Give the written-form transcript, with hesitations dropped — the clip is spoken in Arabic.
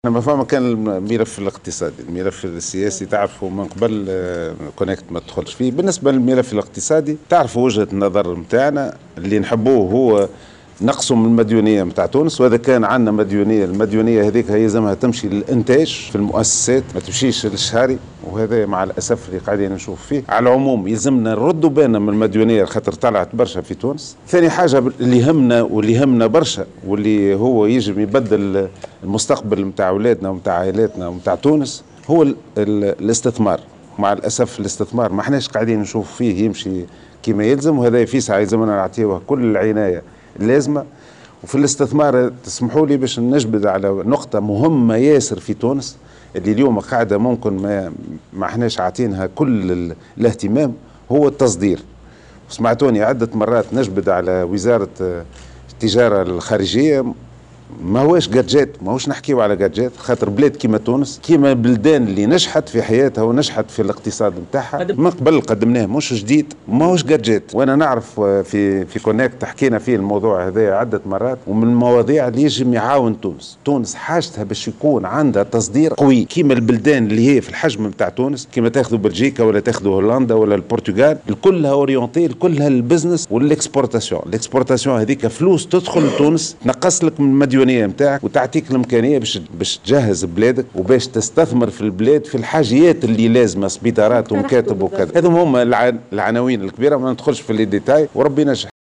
لما فما كان الملف الاقتصادي، الملف السياسي تعرفوا من قبل كونكت ما تدخلش فيه. بالنسبه للملف الاقتصادي تعرفوا وجهه النظر نتاعنا اللي نحبوه هو نقصوا من المديونيه نتاع تونس، واذا كان عندنا مديونيه، المديونيه هذيك يلزمها تمشي للانتاج في المؤسسات ما تمشيش للشهري، وهذا مع الاسف اللي قاعدين نشوف فيه. على العموم يلزمنا نردوا بالنا من المديونيه خاطر طلعت برشا في تونس. ثاني حاجه اللي يهمنا برشا واللي هو يجب يبدل المستقبل نتاع اولادنا ونتاع عائلاتنا ونتاع تونس هو الاستثمار. مع الاسف الاستثمار ما احناش قاعدين نشوف فيه يمشي كما يلزم، وهذا في ساعه يلزمنا نعطيوه كل العنايه اللازمه. وفي الاستثمار تسمحوا لي باش نجبد على نقطه مهمه ياسر في تونس اللي اليوم قاعده ممكن ما احناش عاطينها كل الاهتمام، هو التصدير. سمعتوني عده مرات نجبد على وزاره التجاره الخارجيه، ما هوش جادجات، ما هوش نحكيو على جادجات، خاطر بلاد كيما تونس كيما البلدان اللي نجحت في حياتها ونجحت في الاقتصاد نتاعها من قبل قدمناه، مش جديد، ما هوش جادجات. وانا نعرف في كونكت حكينا فيه الموضوع هذا عده مرات، ومن المواضيع اللي يجب يعاون تونس حاجتها باش يكون عندها تصدير قوي كيما البلدان اللي هي في الحجم نتاع تونس، كيما تاخذوا بلجيكا ولا تاخذوا هولندا ولا البرتغال، الكلها اورينتي، الكلها البزنس والاكسبورتاسيون. الاكسبورتاسيون هذيك فلوس تدخل لتونس تنقص لك من المديونيه نتاعك وتعطيك الامكانيه باش تجهز بلادك وباش تستثمر في البلاد في الحاجيات اللي لازمه، سبيطارات ومكاتب وكذا. هذم هما العناوين الكبيره، ما ندخلش في لي ديتاي وربي ينجح.